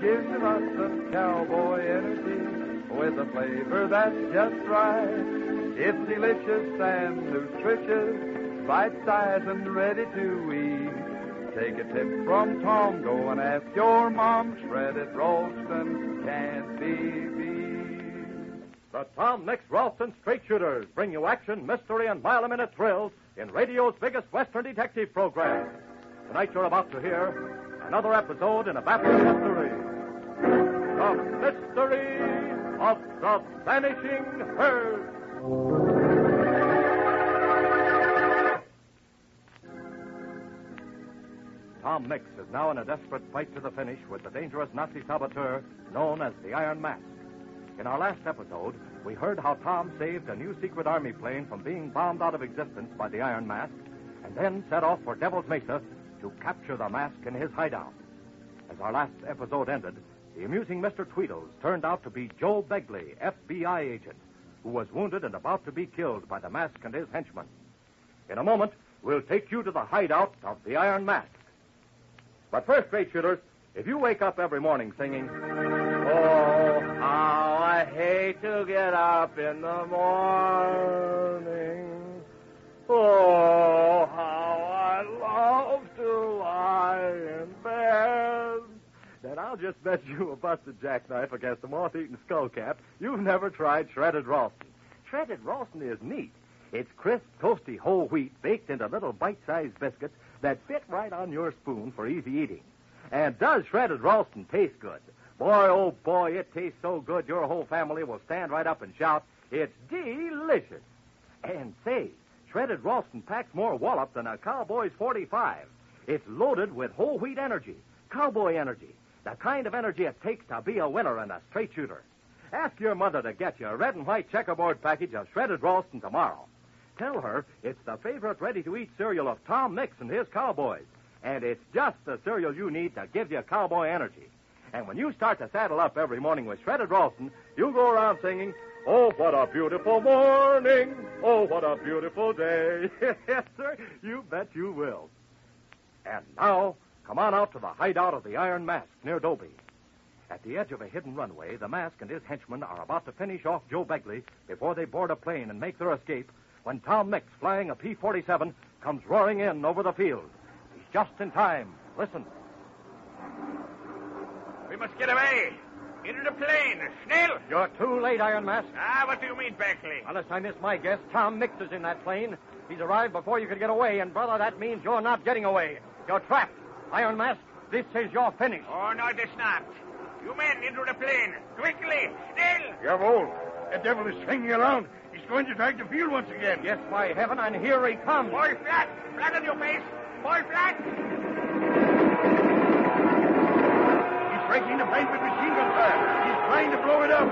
gives us some cowboy energy with a flavor that's just right. It's delicious and nutritious, bite-sized and ready to eat. Take a tip from Tom, go and ask your mom. Shredded Ralston can't be beat. The Tom Mix Ralston Straight Shooters bring you action, mystery, and mile-a-minute thrills in radio's biggest Western detective program. Tonight you're about to hear another episode in a baffling mystery. The Mystery of the Vanishing Herd. Tom Mix is now in a desperate fight to the finish with the dangerous Nazi saboteur known as the Iron Mask. In our last episode, we heard how Tom saved a new secret army plane from being bombed out of existence by the Iron Mask, and then set off for Devil's Mesa to capture the mask in his hideout. As our last episode ended, the amusing Mr. Tweedles turned out to be Joe Begley, FBI agent, who was wounded and about to be killed by the mask and his henchmen. In a moment, we'll take you to the hideout of the Iron Mask. But first, Straight Shooters, if you wake up every morning singing, "Oh, how I hate to get up in the morning. Oh, how I love to lie in bed," then I'll just bet you a busted jackknife against a moth-eaten skullcap you've never tried Shredded Ralston. Shredded Ralston is neat. It's crisp, toasty whole wheat baked into little bite-sized biscuits that fit right on your spoon for easy eating. And does Shredded Ralston taste good? Boy, oh boy, it tastes so good your whole family will stand right up and shout, "It's delicious." And say, Shredded Ralston packs more wallop than a cowboy's 45. It's loaded with whole wheat energy, cowboy energy, the kind of energy it takes to be a winner and a straight shooter. Ask your mother to get you a red and white checkerboard package of Shredded Ralston tomorrow. Tell her it's the favorite ready-to-eat cereal of Tom Mix and his cowboys. And it's just the cereal you need to give you cowboy energy. And when you start to saddle up every morning with Shredded Ralston, you'll go around singing, "Oh, what a beautiful morning. Oh, what a beautiful day." Yes, sir, you bet you will. And now, come on out to the hideout of the Iron Mask near Dobie. At the edge of a hidden runway, the Mask and his henchmen are about to finish off Joe Begley before they board a plane and make their escape when Tom Mix, flying a P-47, comes roaring in over the field. He's just in time. Listen. "We must get away. Into the plane. Schnell!" You're too late, Iron Mask. What do you mean, Beckley? Unless I miss my guess, Tom Mix is in that plane. He's arrived before you could get away, and, brother, that means you're not getting away. You're trapped. Iron Mask, this is your finish. Oh, no, it is not. You men, into the plane. Quickly. Schnell! Jawohl. The devil is swinging around. He's going to drag the field once again. Yes, by heaven, and here he comes. Boy flat. Flat on your face. Boy flat. He's breaking the plane with machine gun fire. He's trying to blow it up.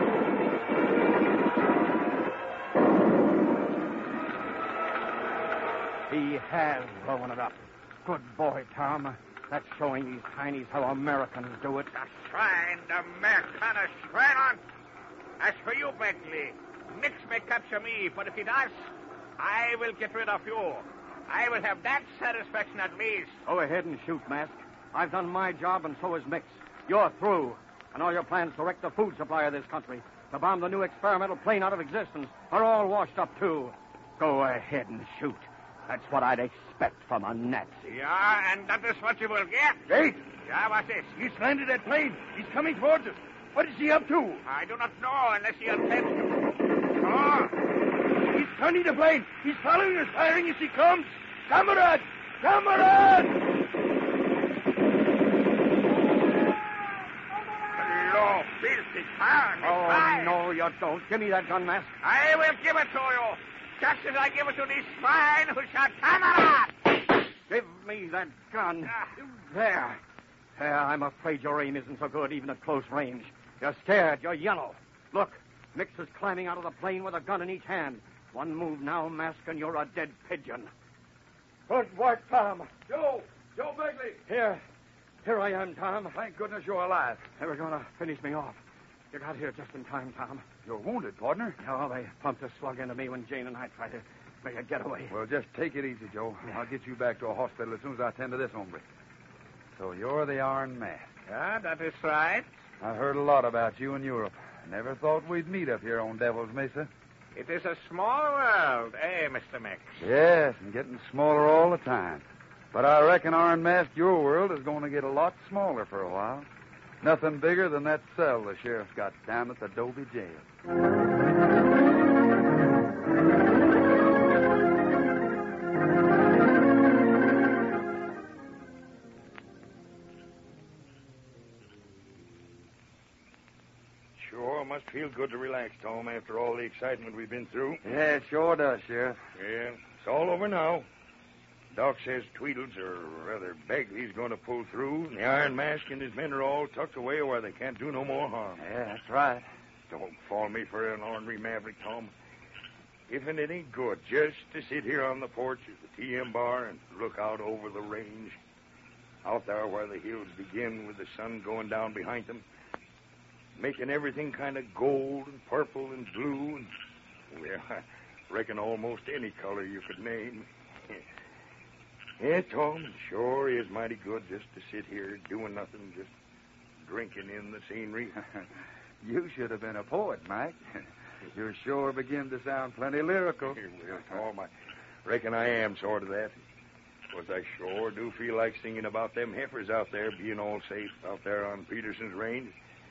He has blown it up. Good boy, Tom. That's showing these Heinies how Americans do it. The shrine, the Americana shrine on. As for you, Beckley, Mix may capture me, but if he does, I will get rid of you. I will have that satisfaction at least. Go ahead and shoot, Mask. I've done my job, and so is Mix. You're through. And all your plans to wreck the food supply of this country, to bomb the new experimental plane out of existence, are all washed up, too. Go ahead and shoot. That's what I'd expect from a Nazi. Yeah, and that is what you will get. Wait. Yeah, what's this? He's landed that plane. He's coming towards us. What is he up to? I do not know unless he intends to. Oh, He's turning the plane. He's following us, firing as he comes. Comrade! Comrade! hello, filthy coward. Oh, no, you don't. Give me that gun, Mask. I will give it to you. Just as I give it to these swine who shot Camarade. Give me that gun. There. I'm afraid your aim isn't so good, even at close range. You're scared. You're yellow. Look, Mix is climbing out of the plane with a gun in each hand. One move now, Mask, and you're a dead pigeon. Good work, Tom. Joe Begley. Here I am, Tom. Thank goodness you're alive. They were going to finish me off. You got here just in time, Tom. You're wounded, partner. No, they pumped a slug into me when Jane and I tried to make a getaway. Well, just take it easy, Joe. I'll get you back to a hospital as soon as I attend to this hombre. So you're the Iron Mask. Yeah, that is right. I heard a lot about you in Europe. Never thought we'd meet up here on Devil's Mesa. It is a small world, eh, Mr. Mix? Yes, and getting smaller all the time. But I reckon Iron Mask, your world is going to get a lot smaller for a while. Nothing bigger than that cell the sheriff's got down at the Dobie jail. Sure must feel good to relax, Tom, after all the excitement we've been through. Yeah, it sure does, Sheriff. Yeah, it's all over now. Doc says Tweedles, or rather Begley's going to pull through, and the Iron Mask and his men are all tucked away where they can't do no more harm. Yeah, that's right. Don't fall me for an ornery maverick, Tom. If it ain't good just to sit here on the porch of the TM bar and look out over the range, out there where the hills begin with the sun going down behind them, making everything kind of gold and purple and blue and, well, I reckon almost any color you could name. Yeah, Tom, it sure is mighty good just to sit here doing nothing, just drinking in the scenery. You should have been a poet, Mike. You sure begin to sound plenty lyrical. Well, Tom, I reckon I am sort of that. Of course, I sure do feel like singing about them heifers out there being all safe out there on Peterson's range.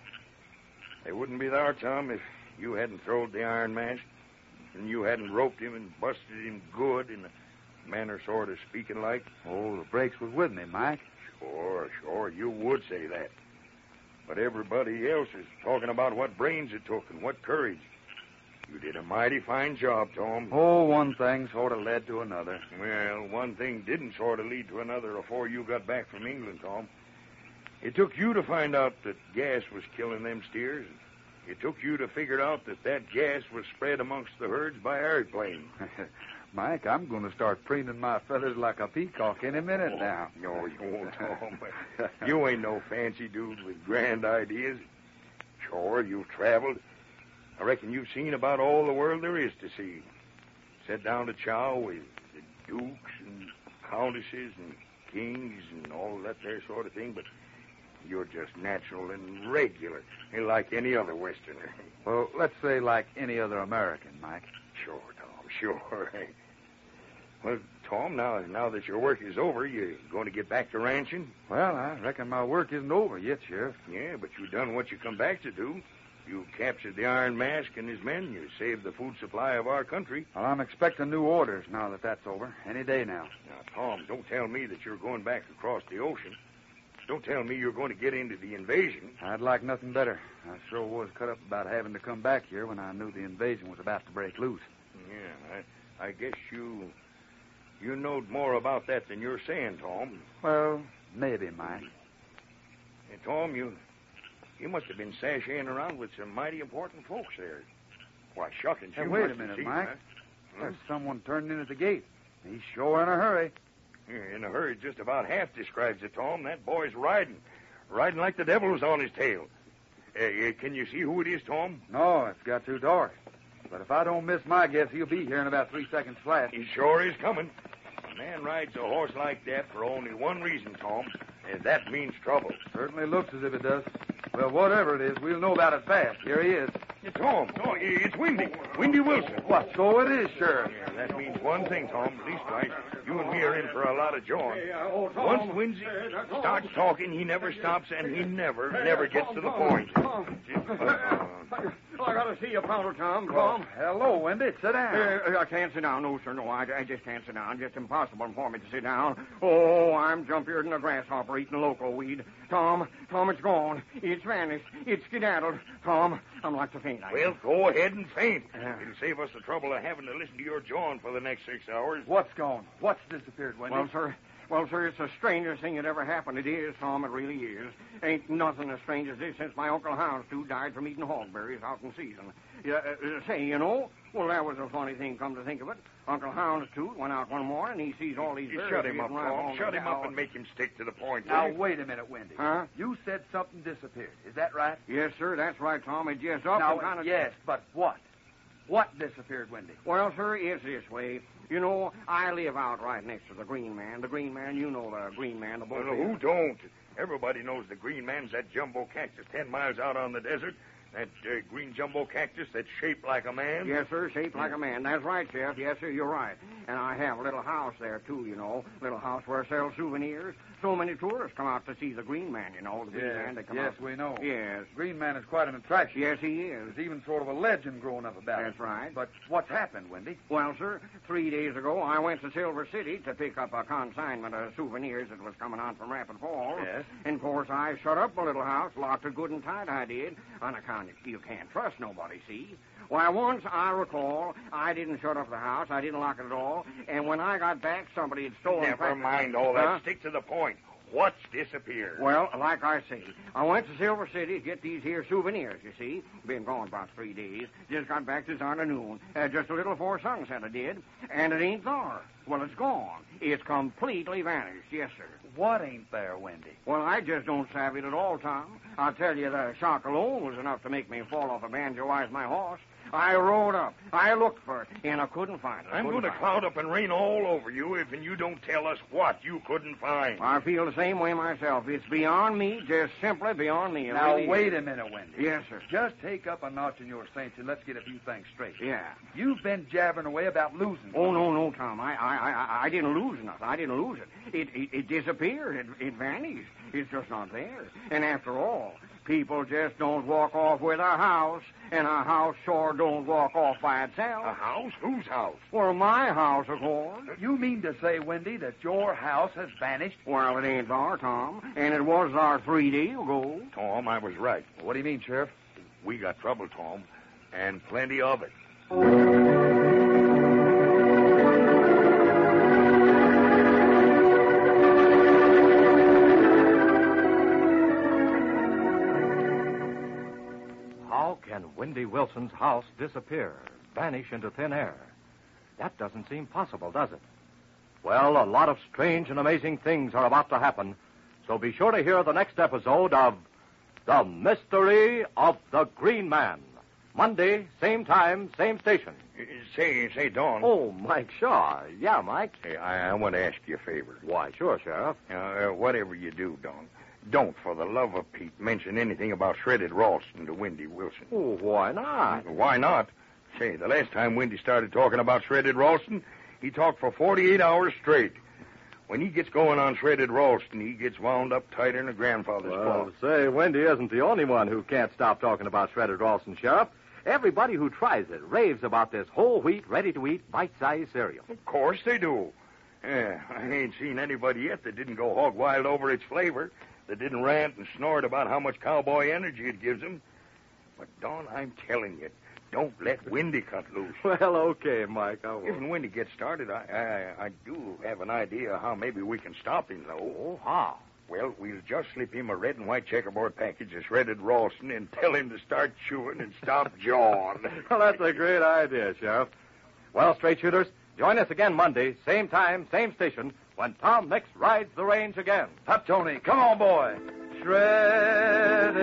They wouldn't be there, Tom, if you hadn't throwed the Iron Mask and you hadn't roped him and busted him good in a manner sort of speaking like. Oh, the breaks was with me, Mike. Sure, you would say that. But everybody else is talking about what brains it took and what courage. You did a mighty fine job, Tom. Oh, one thing sort of led to another. Well, one thing didn't sort of lead to another before you got back from England, Tom. It took you to find out that gas was killing them steers. It took you to figure out that gas was spread amongst the herds by airplane. Mike, I'm going to start preening my feathers like a peacock any minute now. No, you won't, Tom. You ain't no fancy dude with grand ideas. Sure, you've traveled. I reckon you've seen about all the world there is to see. Sat down to chow with the dukes and countesses and kings and all that there sort of thing, but you're just natural and regular, like any other Westerner. Well, let's say like any other American, Mike. Sure, Tom, sure. Well, Tom, now that your work is over, you going to get back to ranching? Well, I reckon my work isn't over yet, Sheriff. Yeah, but you done what you come back to do. You captured the Iron Mask and his men. You saved the food supply of our country. Well, I'm expecting new orders now that that's over. Any day now. Now, Tom, don't tell me that you're going back across the ocean. Don't tell me you're going to get into the invasion. I'd like nothing better. I sure was cut up about having to come back here when I knew the invasion was about to break loose. Yeah, I guess you knowed more about that than you're saying, Tom. Well, maybe, Mike. Hey, Tom, you must have been sashaying around with some mighty important folks there. Why, shuckings, Hey, you wait a must have minute, seen, Mike. huh? There's someone turning in at the gate. He's sure in a hurry. Yeah, in a hurry, just about half describes it, Tom. That boy's riding like the devil was on his tail. Can you see who it is, Tom? No, it's got too dark. But if I don't miss my guess, he'll be here in about 3 seconds flat. He sure is coming. A man rides a horse like that for only one reason, Tom, and that means trouble. Certainly looks as if it does. Well, whatever it is, we'll know about it fast. Here he is. Tom, it's Windy. Windy Wilson. What? So it is, Sheriff. Yeah, that means one thing, Tom. Leastwise, you and me are in for a lot of joy. Once Windy starts talking, he never stops, and he never gets to the point. I gotta see you, Powder Tom. Tom. Hello, Wendy. Sit down. I can't sit down. No, sir, no. I just can't sit down. Just impossible for me to sit down. Oh, I'm jumpier than a grasshopper eating local weed. Tom, it's gone. It's vanished. It's skedaddled. Tom, I'm like to faint. Well, go ahead and faint. It'll save us the trouble of having to listen to your jawing for the next 6 hours. What's gone? What's disappeared, Wendy? Well, sir, it's the strangest thing that ever happened. It is, Tom, it really is. Ain't nothing as strange as this since my Uncle Houndstooth died from eating hogberries out in season. Well, that was a funny thing, come to think of it. Uncle Houndstooth went out one morning and he sees all these berries. Shut him up, Tom. Shut him up and make him stick to the point. Now, wait a minute, Wendy. Huh? You said something disappeared. Is that right? Yes, sir, that's right, Tom. It just up and kind of... Yes, but what? What disappeared, Wendy? Well, sir, it's this way. You know, I live out right next to the Green Man. The Green Man, you know the Green Man, the Well, bull. who don't? Everybody knows the Green Man's that jumbo cactus 10 miles out on the desert. That green jumbo cactus that's shaped like a man. Yes, sir, shaped like a man. That's right, Sheriff. Yes, sir, you're right. And I have a little house there, too, you know. Little house where I sell souvenirs. So many tourists come out to see the Green Man, you know. The Green Man, they come out. Yes, we know. Yes. Green Man is quite an attraction. Yes, he is. There's even sort of a legend growing up about it. That's right. But what's happened, Wendy? Well, sir, 3 days ago, I went to Silver City to pick up a consignment of souvenirs that was coming on from Rapid Falls. Yes. And, of course, I shut up my little house, locked it good and tight, I did, on account of you can't trust nobody, see? Why, once I recall, I didn't shut up the house, I didn't lock it at all, and when I got back, somebody had stolen... Never mind all that. Huh? Stick to the point. What's disappeared? Well, like I say, I went to Silver City to get these here souvenirs, you see. Been gone about 3 days. Just got back this afternoon. Just a little before sunset I did. And it ain't there. Well, it's gone. It's completely vanished. Yes, sir. What ain't there, Wendy? Well, I just don't savvy it at all, Tom. I'll tell you, the shock alone was enough to make me fall off a banjo-wise my horse. I rode up. I looked for it, and I couldn't find it. I'm going to cloud up and rain all over you if you don't tell us what you couldn't find. I feel the same way myself. It's beyond me, just simply beyond me. It Now, really wait is. a minute, Wendy. Yes, sir. Just take up a notch in your saints and let's get a few things straight. Yeah. You've been jabbering away about losing. Oh, no, Tom. I didn't lose nothing. I didn't lose it. It disappeared. It vanished. It's just not there. And after all, people just don't walk off with a house, and a house sure don't walk off by itself. A house? Whose house? Well, my house, of course. You mean to say, Wendy, that your house has vanished? Well, it ain't there, Tom, and it was there 3 days ago. Tom, I was right. What do you mean, Sheriff? We got trouble, Tom, and plenty of it. How can Wendy Wilson's house disappear, vanish into thin air? That doesn't seem possible, does it? Well, a lot of strange and amazing things are about to happen, so be sure to hear the next episode of The Mystery of the Green Man. Monday, same time, same station. Say, Don. Oh, Mike Shaw. Yeah, Mike. Hey, I want to ask you a favor. Why, sure, Sheriff. Whatever you do, Don, don't, for the love of Pete, mention anything about Shredded Ralston to Wendy Wilson. Oh, why not? Why not? Say, the last time Wendy started talking about Shredded Ralston, he talked for 48 hours straight. When he gets going on Shredded Ralston, he gets wound up tighter than a grandfather's paw. Well, say, Wendy isn't the only one who can't stop talking about Shredded Ralston, Sheriff. Everybody who tries it raves about this whole wheat, ready-to-eat, bite-sized cereal. Of course they do. I ain't seen anybody yet that didn't go hog wild over its flavor, that didn't rant and snort about how much cowboy energy it gives them. But, Don, I'm telling you, don't let Wendy cut loose. Well, okay, Mike, I If and when he gets started, I do have an idea how maybe we can stop him, though. Oh, how? Well, we'll just slip him a red and white checkerboard package of Shredded Ralston and tell him to start chewing and stop jawing. Well, that's a great idea, Sheriff. Well, straight shooters, join us again Monday, same time, same station, when Tom Mix rides the range again. Up, Tony. Come on, boy. Shredded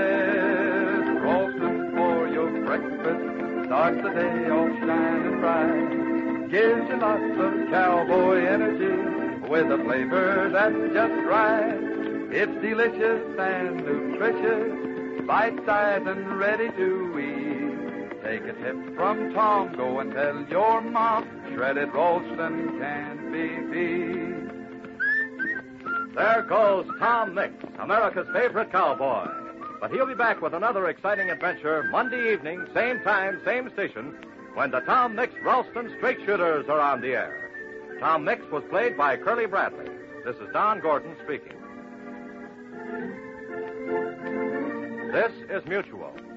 Ralston for your breakfast. Starts the day off shining bright. Gives you lots of cowboy energy with a flavor that's just right. It's delicious and nutritious, bite-sized and ready to eat. Take a tip from Tom, go and tell your mom, Shredded Ralston can't be beat. There goes Tom Mix, America's favorite cowboy. But he'll be back with another exciting adventure Monday evening, same time, same station, when the Tom Mix Ralston Straight Shooters are on the air. Tom Mix was played by Curly Bradley. This is Don Gordon speaking. This is Mutual.